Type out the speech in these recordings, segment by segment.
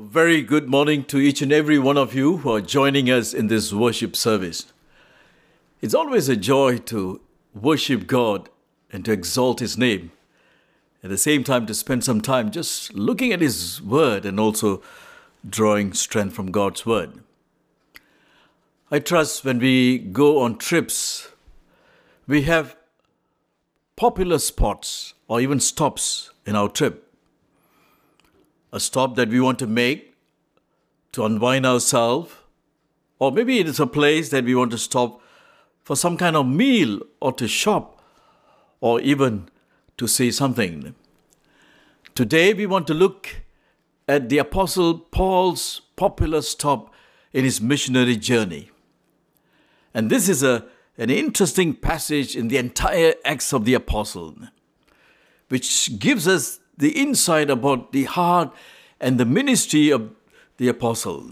very good morning to each and every one of you who are joining us in this worship service. It's always a joy to worship God and to exalt His name. At the same time, to spend some time just looking at His Word and also drawing strength from God's Word. I trust when we go on trips, we have popular spots or even stops in our trip. A stop that we want to make to unwind ourselves, or maybe it is a place that we want to stop for some kind of meal or to shop or even to say something. Today we want to look at the Apostle Paul's popular stop in his missionary journey. And this is an interesting passage in the entire Acts of the Apostle, which gives us the insight about the heart and the ministry of the apostle.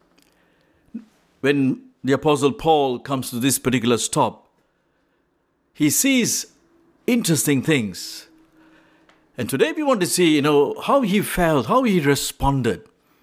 When the Apostle Paul comes to this particular stop, he sees interesting things. And today we want to see, how he felt, how he responded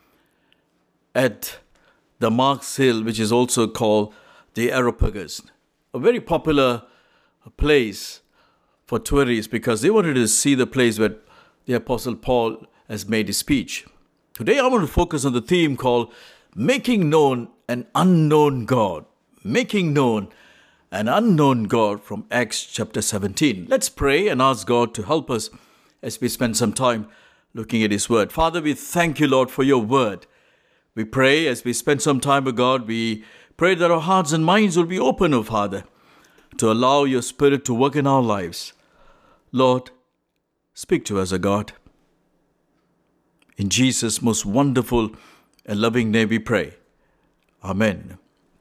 at the Mars Hill, which is also called the Areopagus, a very popular place for tourists because they wanted to see the place where the Apostle Paul has made his speech. Today I want to focus on the theme called Making Known an Unknown God. Making Known an Unknown God from Acts chapter 17. Let's pray and ask God to help us as we spend some time looking at His Word. Father, we thank You, Lord, for Your Word. We pray as we spend some time with God, we pray that our hearts and minds will be open, O Father, to allow Your Spirit to work in our lives. Lord, speak to us, O God. In Jesus' most wonderful and loving name we pray. Amen.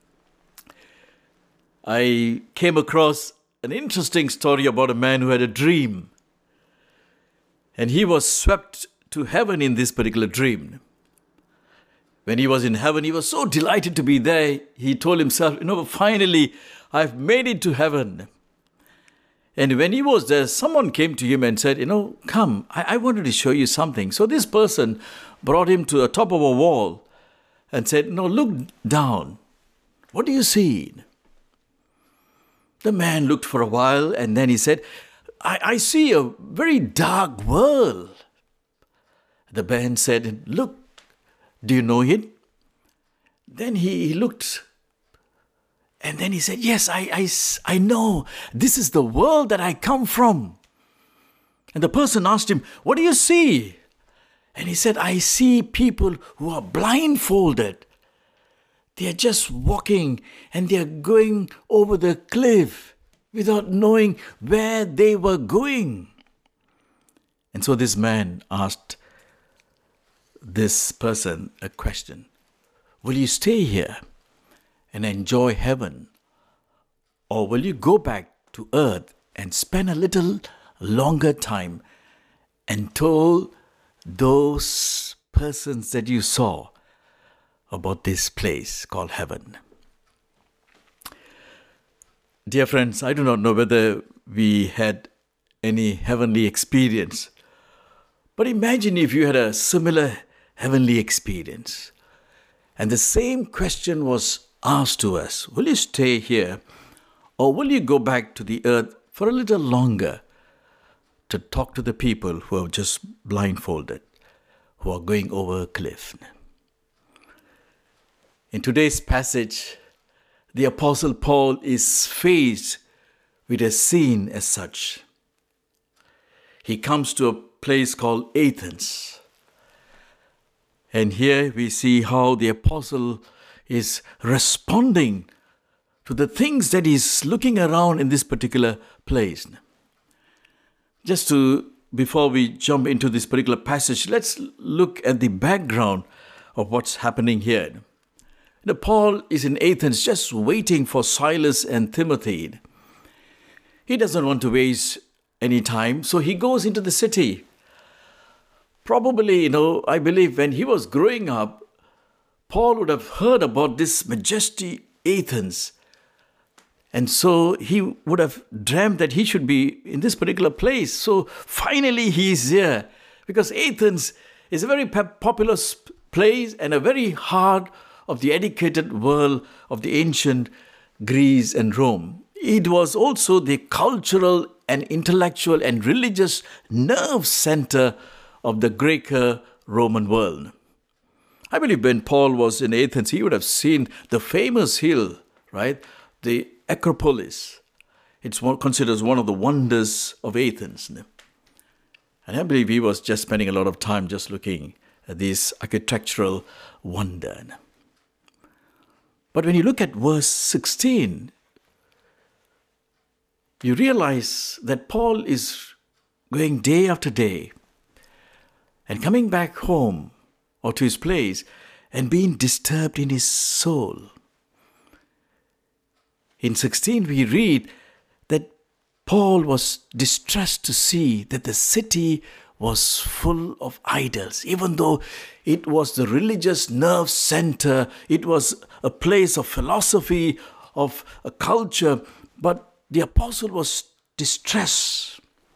I came across an interesting story about a man who had a dream. And he was swept to heaven in this particular dream. When he was in heaven, he was so delighted to be there. He told himself, finally, I've made it to heaven. And when he was there, someone came to him and said, come, I wanted to show you something. So this person brought him to the top of a wall and said, look down. What do you see? The man looked for a while and then he said, I see a very dark world. The man said, look, do you know it? Then he looked. And then he said, yes, I know. This is the world that I come from. And the person asked him, what do you see? And he said, I see people who are blindfolded. They are just walking and they are going over the cliff without knowing where they were going. And so this man asked this person a question. Will you stay here and enjoy heaven? Or will you go back to earth and spend a little longer time and tell those persons that you saw about this place called heaven? Dear friends, I do not know whether we had any heavenly experience, but imagine if you had a similar heavenly experience. And the same question was asked to us, will you stay here or will you go back to the earth for a little longer to talk to the people who are just blindfolded, who are going over a cliff? In today's passage, the Apostle Paul is faced with a scene as such. He comes to a place called Athens. And here we see how the apostle is responding to the things that he's looking around in this particular place. Before we jump into this particular passage, let's look at the background of what's happening here. Paul is in Athens just waiting for Silas and Timothy. He doesn't want to waste any time, so he goes into the city. Probably, I believe when he was growing up, Paul would have heard about this majestic Athens. And so he would have dreamt that he should be in this particular place. So finally he is here. Because Athens is a very popular place and a very heart of the educated world of the ancient Greece and Rome. It was also the cultural and intellectual and religious nerve center of the Greco-Roman world. I believe when Paul was in Athens, he would have seen the famous hill, right? The Acropolis. It's considered as one of the wonders of Athens. And I believe he was just spending a lot of time just looking at this architectural wonder. But when you look at verse 16, you realize that Paul is going day after day and coming back home or to his place and being disturbed in his soul. In 16 we read that Paul was distressed to see that the city was full of idols. Even though it was the religious nerve center, it was a place of philosophy, of a culture, but the apostle was distressed.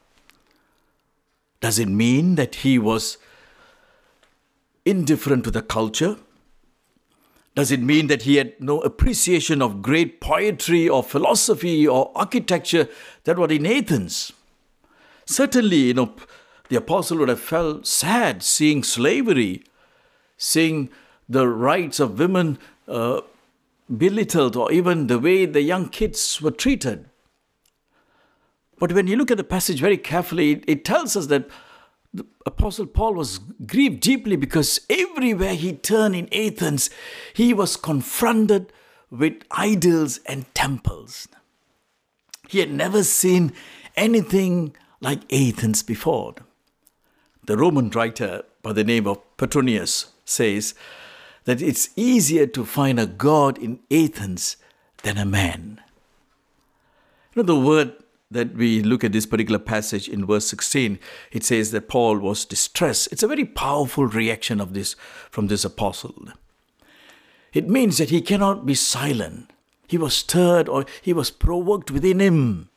Does it mean that he was indifferent to the culture? Does it mean that he had no appreciation of great poetry or philosophy or architecture that were in Athens? Certainly, the apostle would have felt sad seeing slavery, seeing the rights of women belittled, or even the way the young kids were treated. But when you look at the passage very carefully, it tells us that the Apostle Paul was grieved deeply because everywhere he turned in Athens, he was confronted with idols and temples. He had never seen anything like Athens before. The Roman writer by the name of Petronius says that it's easier to find a god in Athens than a man. The word that we look at this particular passage in verse 16, it says that Paul was distressed. It's a very powerful reaction from this apostle. It means that he cannot be silent. He was stirred or he was provoked within him.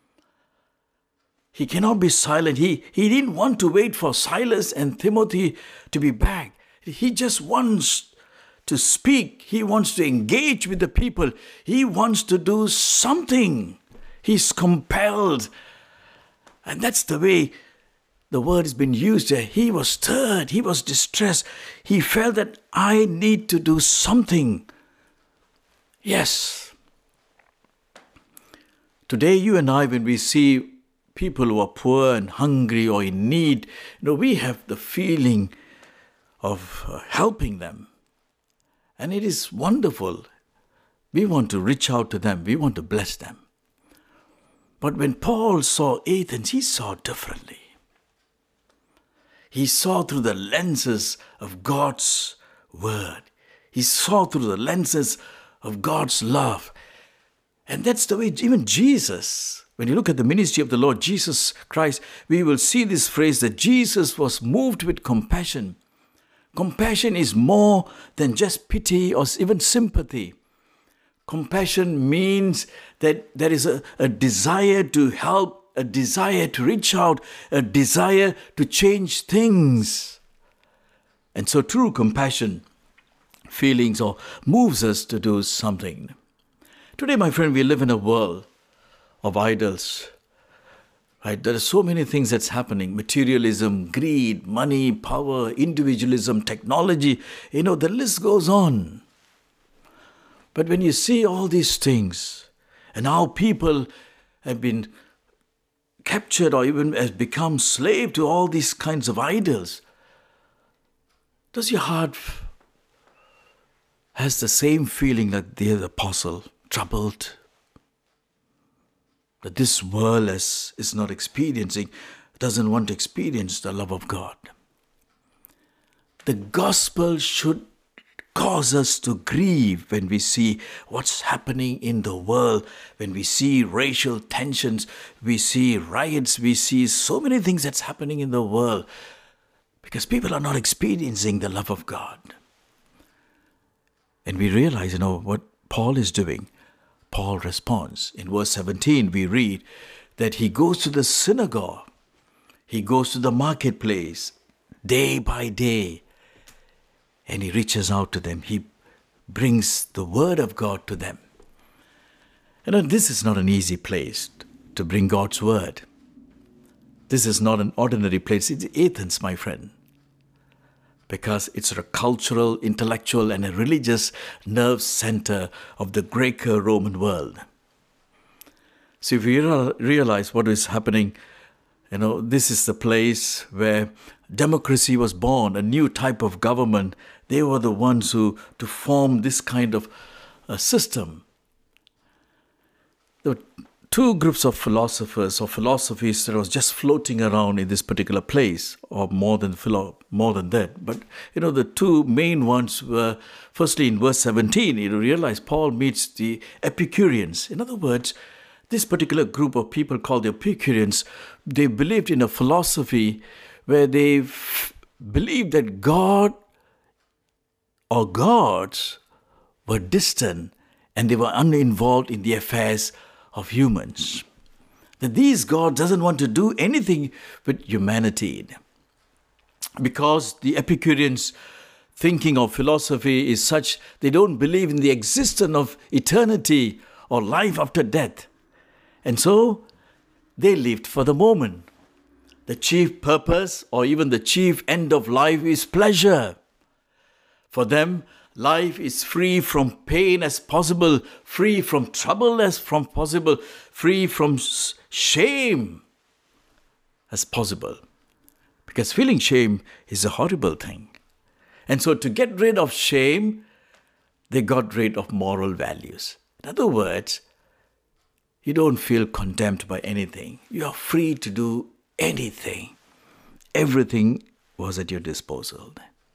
He cannot be silent. He didn't want to wait for Silas and Timothy to be back. He just wants to speak. He wants to engage with the people. He wants to do something. He's compelled. And that's the way the word has been used there. He was stirred. He was distressed. He felt that I need to do something. Yes. Today, you and I, when we see people who are poor and hungry or in need, we have the feeling of helping them. And it is wonderful. We want to reach out to them. We want to bless them. But when Paul saw Athens, he saw differently. He saw through the lenses of God's word. He saw through the lenses of God's love. And that's the way even Jesus, when you look at the ministry of the Lord Jesus Christ, we will see this phrase that Jesus was moved with compassion. Compassion is more than just pity or even sympathy. Compassion means that there is a desire to help, a desire to reach out, a desire to change things. And so true compassion feelings or moves us to do something. Today, my friend, we live in a world of idols. Right? There are so many things that's happening. Materialism, greed, money, power, individualism, technology. The list goes on. But when you see all these things and how people have been captured or even has become slave to all these kinds of idols, does your heart has the same feeling like the apostle, troubled? That this world is not experiencing, doesn't want to experience the love of God. The gospel should cause us to grieve when we see what's happening in the world, when we see racial tensions, we see riots, we see so many things that's happening in the world because people are not experiencing the love of God. And we realize, what Paul is doing. Paul responds. In verse 17, we read that he goes to the synagogue. He goes to the marketplace day by day. and he reaches out to them. He brings the word of God to them. This is not an easy place to bring God's word. This is not an ordinary place. It's Athens, my friend. Because it's a cultural, intellectual, and a religious nerve center of the Greco-Roman world. So if you realize what is happening, this is the place where democracy was born, a new type of government. They were the ones to form this kind of system. There were two groups of philosophers or philosophies that was just floating around in this particular place, or more than that. But the two main ones were, firstly, in verse 17, you realize Paul meets the Epicureans. In other words, this particular group of people called the Epicureans, they believed in a philosophy where they believed that God or gods were distant and they were uninvolved in the affairs of humans. That these gods doesn't want to do anything with humanity. Because the Epicureans' thinking of philosophy is such, they don't believe in the existence of eternity or life after death. And so they lived for the moment. The chief purpose or even the chief end of life is pleasure. For them, life is free from pain as possible, free from trouble as from possible, free from shame as possible. Because feeling shame is a horrible thing. And so to get rid of shame, they got rid of moral values. In other words, you don't feel condemned by anything. You are free to do anything. Everything was at your disposal.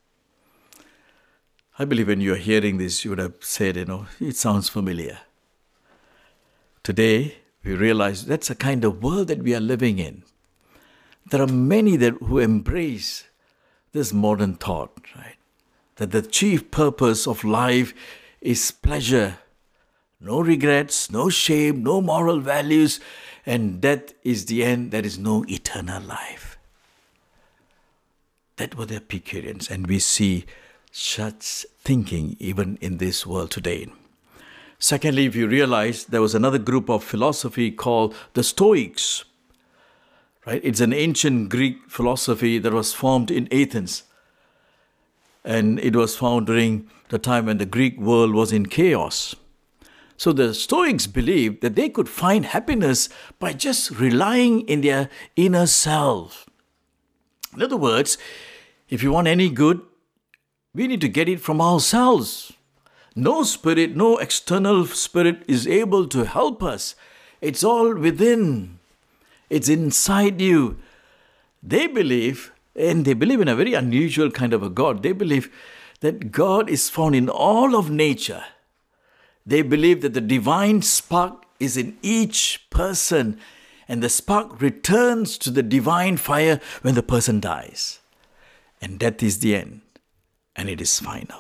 I believe when you are hearing this, you would have said, it sounds familiar. Today, we realize that's a kind of world that we are living in. There are many who embrace this modern thought, right? That the chief purpose of life is pleasure. No regrets, no shame, no moral values, and death is the end. There is no eternal life. That were the Epicureans, and we see such thinking even in this world today. Secondly, if you realize there was another group of philosophy called the Stoics, right? It's an ancient Greek philosophy that was formed in Athens. And it was found during the time when the Greek world was in chaos. So the Stoics believed that they could find happiness by just relying in their inner self. In other words, if you want any good, we need to get it from ourselves. No spirit, no external spirit is able to help us. It's all within. It's inside you. They believe, and they believe in a very unusual kind of a God. They believe that God is found in all of nature. They believe that the divine spark is in each person, and the spark returns to the divine fire when the person dies. And death is the end, and it is final.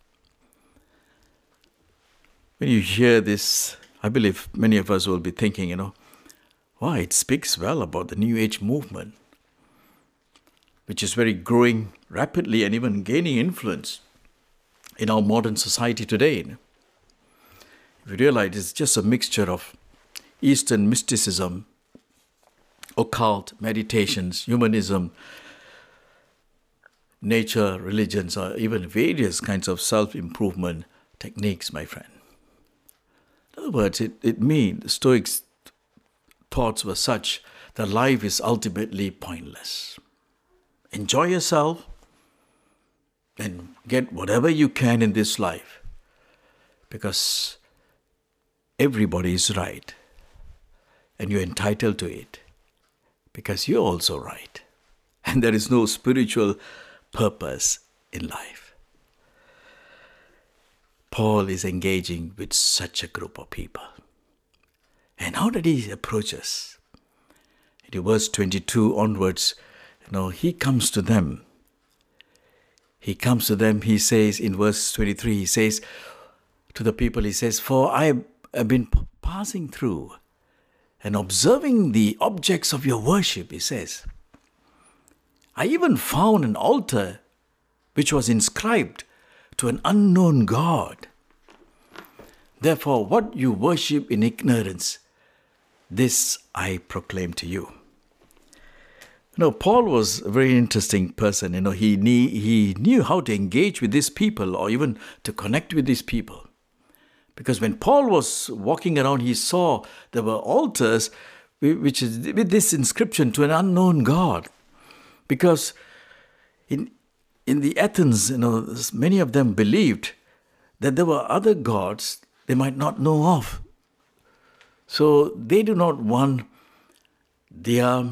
When you hear this, I believe many of us will be thinking, wow, it speaks well about the New Age movement, which is very growing rapidly and even gaining influence in our modern society today. If you realize it's just a mixture of Eastern mysticism, occult meditations, humanism, nature, religions, or even various kinds of self-improvement techniques, my friend. In other words, it means the Stoics' thoughts were such that life is ultimately pointless. Enjoy yourself and get whatever you can in this life, because everybody is right and you're entitled to it because you're also right, and there is no spiritual purpose in life. Paul is engaging with such a group of people. And how did he approach us? In verse 22 onwards, he comes to them. He says in verse 23, he says to the people, he says, "For I have been passing through and observing the objects of your worship," he says. "I even found an altar which was inscribed to an unknown God. Therefore, what you worship in ignorance, this I proclaim to you. Paul was a very interesting person. He knew how to engage with these people or even to connect with these people. Because when Paul was walking around, he saw there were altars which is with this inscription to an unknown God. Because in the Athens, many of them believed that there were other gods they might not know of. So they do not want their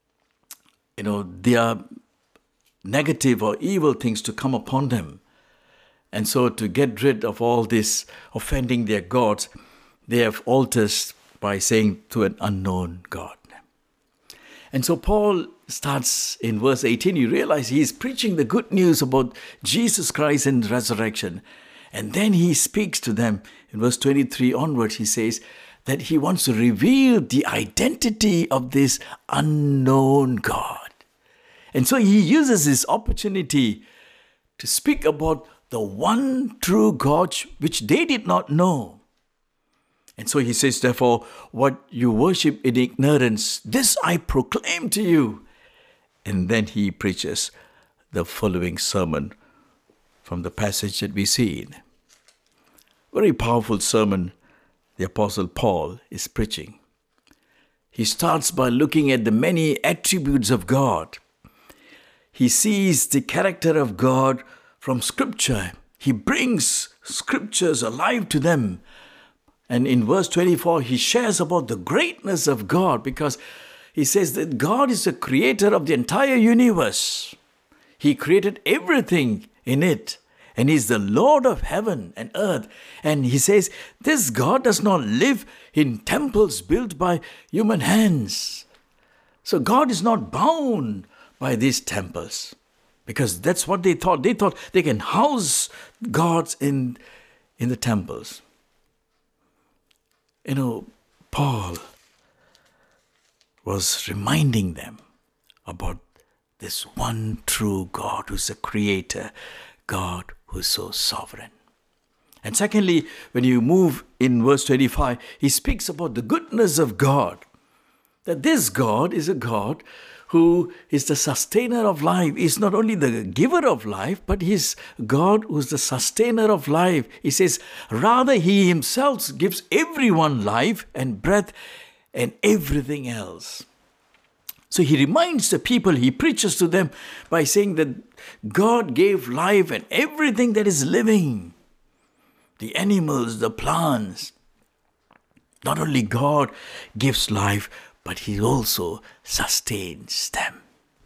negative or evil things to come upon them. And so to get rid of all this offending their gods, they have altars by saying to an unknown God. And so Paul starts in verse 18. You realize he is preaching the good news about Jesus Christ and resurrection. And then he speaks to them in verse 23 onwards. He says that he wants to reveal the identity of this unknown God. And so he uses this opportunity to speak about the one true God which they did not know. And so he says, therefore, what you worship in ignorance, this I proclaim to you. And then he preaches the following sermon from the passage that we see in. Very powerful sermon the Apostle Paul is preaching. He starts by looking at the many attributes of God. He sees the character of God from Scripture. He brings Scriptures alive to them. And in verse 24, he shares about the greatness of God, because he says that God is the creator of the entire universe. He created everything in it. And he's the Lord of heaven and earth. And he says, this God does not live in temples built by human hands. So God is not bound by these temples, because that's what they thought. They thought they can house gods in the temples. Paul was reminding them about this one true God who's a creator, God who's so sovereign. And secondly, when you move in verse 25, he speaks about the goodness of God. That this God is a God who is the sustainer of life. He's not only the giver of life, but he's God who's the sustainer of life. He says, rather he himself gives everyone life and breath and everything else. So he reminds the people, he preaches to them by saying that God gave life and everything that is living. The animals, the plants. Not only God gives life, but he also sustains them.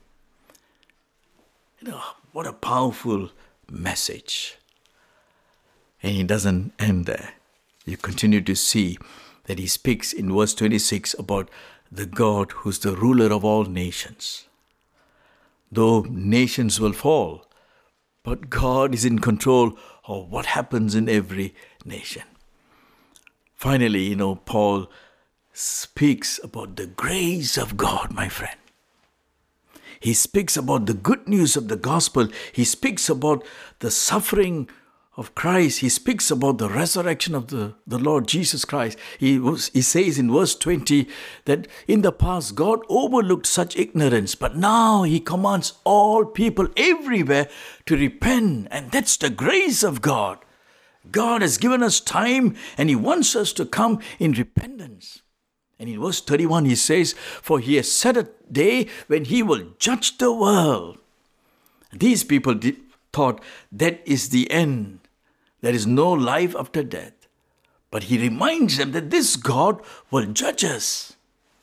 What a powerful message. And he doesn't end there. You continue to see that he speaks in verse 26 about the God who's the ruler of all nations. Though nations will fall, but God is in control of what happens in every nation. Finally, Paul speaks about the grace of God, my friend. He speaks about the good news of the gospel. He speaks about the suffering of Christ. He speaks about the resurrection of the Lord Jesus Christ. He says in verse 20 that in the past God overlooked such ignorance, but now he commands all people everywhere to repent. And that's the grace of God. God has given us time and he wants us to come in repentance. And in verse 31 he says, for he has set a day when he will judge the world. These people thought that is the end. There is no life after death. But he reminds them that this God will judge us.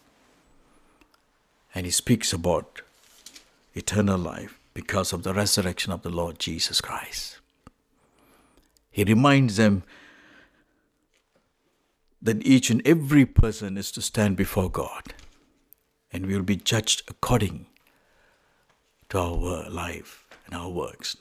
And he speaks about eternal life because of the resurrection of the Lord Jesus Christ. He reminds them that each and every person is to stand before God, and we will be judged according to our life and our works.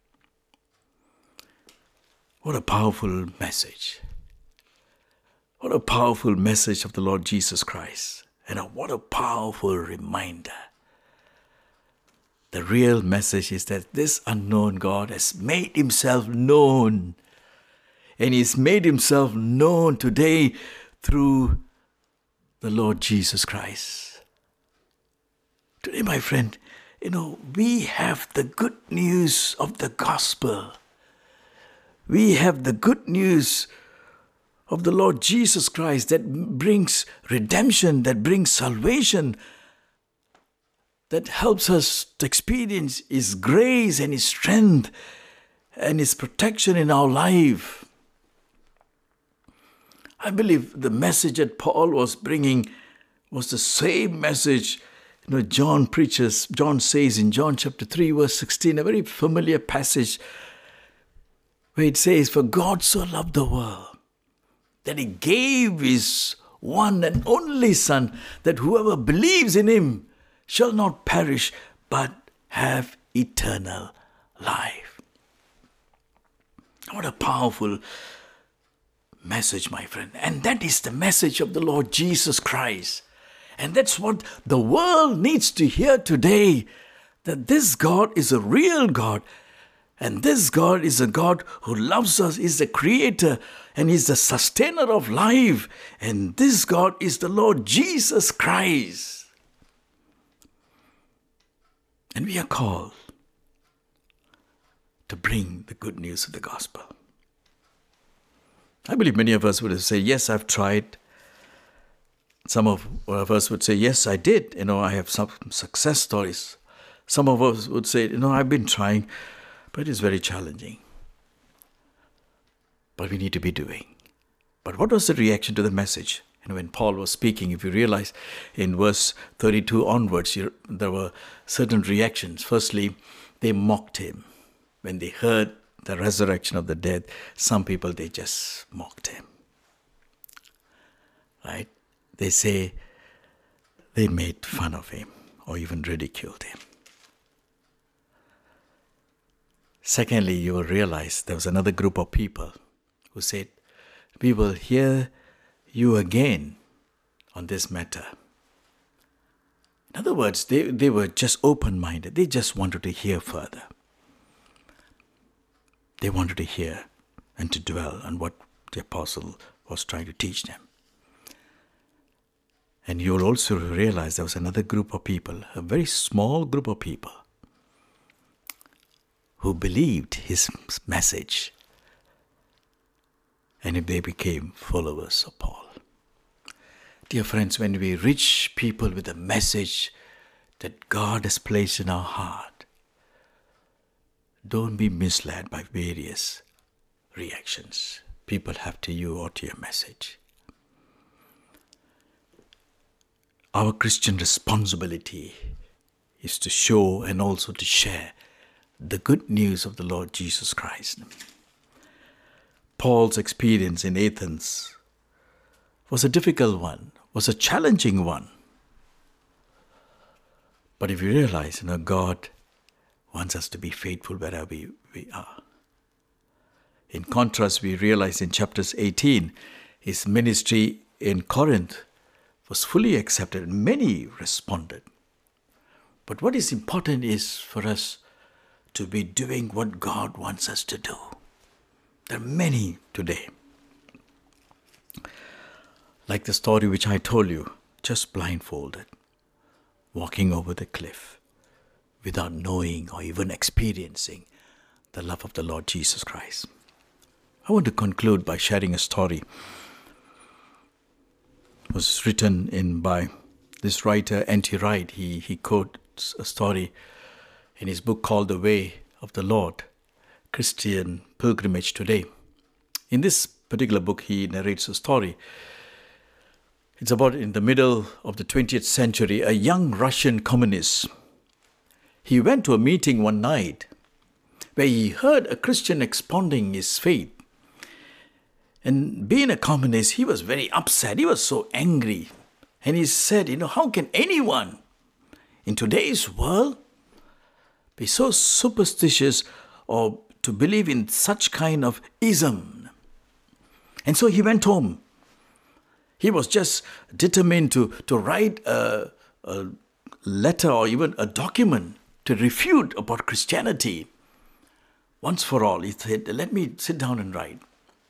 What a powerful message. What a powerful message of the Lord Jesus Christ. And what a powerful reminder The real message is that this unknown God has made himself known. And he's made himself known today through the Lord Jesus Christ. Today, my friend, we have the good news of the gospel. We have the good news of the Lord Jesus Christ that brings redemption, that brings salvation, that helps us to experience His grace and His strength and His protection in our life. I believe the message that Paul was bringing was the same message John says in John chapter 3 verse 16, a very familiar passage where it says, "For God so loved the world that He gave His one and only Son, that whoever believes in Him shall not perish but have eternal life." What a powerful message, my friend. And that is the message of the Lord Jesus Christ. And that's what the world needs to hear today, that this God is a real God. And this God is a God who loves us, is the creator, and is the sustainer of life. And this God is the Lord Jesus Christ. And we are called to bring the good news of the gospel. I believe many of us would say, yes, I've tried. Some of us would say, yes, I did. I have some success stories. Some of us would say, I've been trying, but it's very challenging. But we need to be doing. But what was the reaction to the message? When Paul was speaking, if you realize in verse 32 onwards, there were certain reactions. Firstly, they mocked him. When they heard the resurrection of the dead, some people, they just mocked him. Right? They say they made fun of him or even ridiculed him. Secondly, you will realize there was another group of people who said, "We will hear you again on this matter." In other words, they were just open-minded. They just wanted to hear further. They wanted to hear and to dwell on what the apostle was trying to teach them. And you'll also realize there was another group of people, a very small group of people, who believed his message, and they became followers of Paul. Dear friends, when we reach people with a message that God has placed in our heart, don't be misled by various reactions people have to you or to your message. Our Christian responsibility is to show and also to share the good news of the Lord Jesus Christ. Paul's experience in Athens was a difficult one, was a challenging one. But if you realize, God wants us to be faithful wherever we are. In contrast, we realize in chapters 18, his ministry in Corinth was fully accepted and many responded. But what is important is for us to be doing what God wants us to do. There are many today, like the story which I told you, just blindfolded, walking over the cliff without knowing or even experiencing the love of the Lord Jesus Christ. I want to conclude by sharing a story. It was written by this writer, N.T. Wright. He quotes a story in his book called The Way of the Lord, Christian Pilgrimage Today. In this particular book, he narrates a story. It's about in the middle of the 20th century, a young Russian communist. He went to a meeting one night where he heard a Christian expounding his faith. And being a communist, he was very upset. He was so angry. And he said, how can anyone in today's world be so superstitious or to believe in such kind of ism? And so he went home. He was just determined to write a letter or even a document to refute about Christianity once for all. He said, let me sit down and write.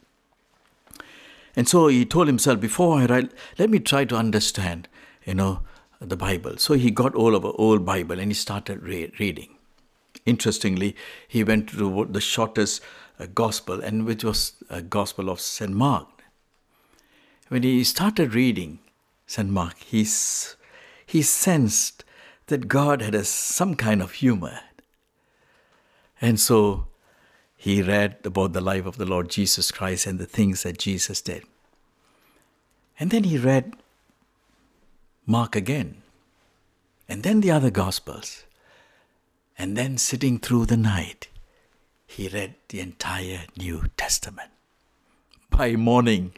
And so he told himself, before I write, let me try to understand, the Bible. So he got all of the old Bible and he started reading. Interestingly, he went to the shortest gospel, and which was a gospel of St. Mark. When he started reading St. Mark, he sensed that God had some kind of humor. And so he read about the life of the Lord Jesus Christ and the things that Jesus did. And then he read Mark again, and then the other Gospels. And then sitting through the night, he read the entire New Testament. By morning,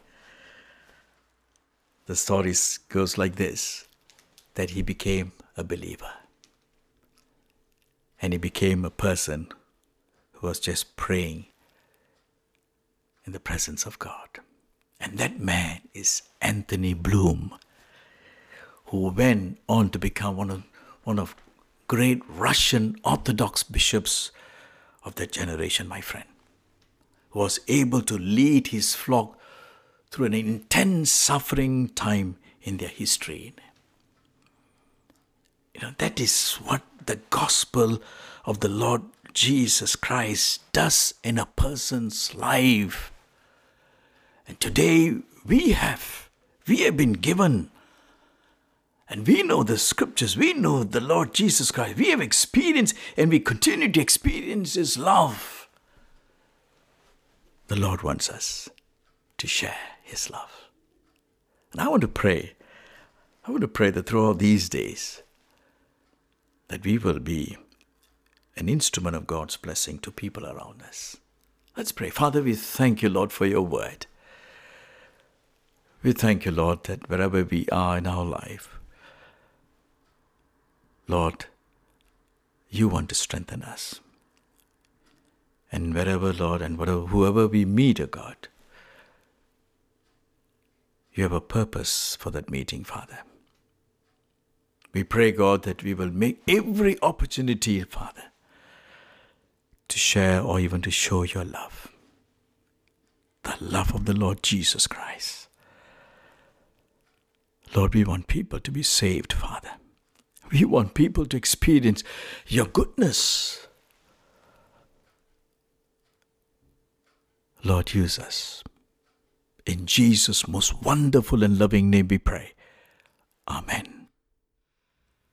the story goes like this, that he became a believer. And he became a person who was just praying in the presence of God. And that man is Anthony Bloom, who went on to become one of great Russian Orthodox bishops of that generation, my friend, who was able to lead his flock through an intense suffering time in their history. That is what the gospel of the Lord Jesus Christ does in a person's life. And today we have been given, and we know the scriptures, we know the Lord Jesus Christ, we have experienced and we continue to experience His love. The Lord wants us to share His love. And I want to pray that throughout these days, that we will be an instrument of God's blessing to people around us. Let's pray. Father, we thank you, Lord, for your word. We thank you, Lord, that wherever we are in our life, Lord, you want to strengthen us. And wherever, Lord, and whoever we meet, O God, you have a purpose for that meeting, Father. We pray, God, that we will make every opportunity, Father, to share or even to show your love. The love of the Lord Jesus Christ. Lord, we want people to be saved, Father. We want people to experience your goodness. Lord, use us. In Jesus' most wonderful and loving name we pray. Amen.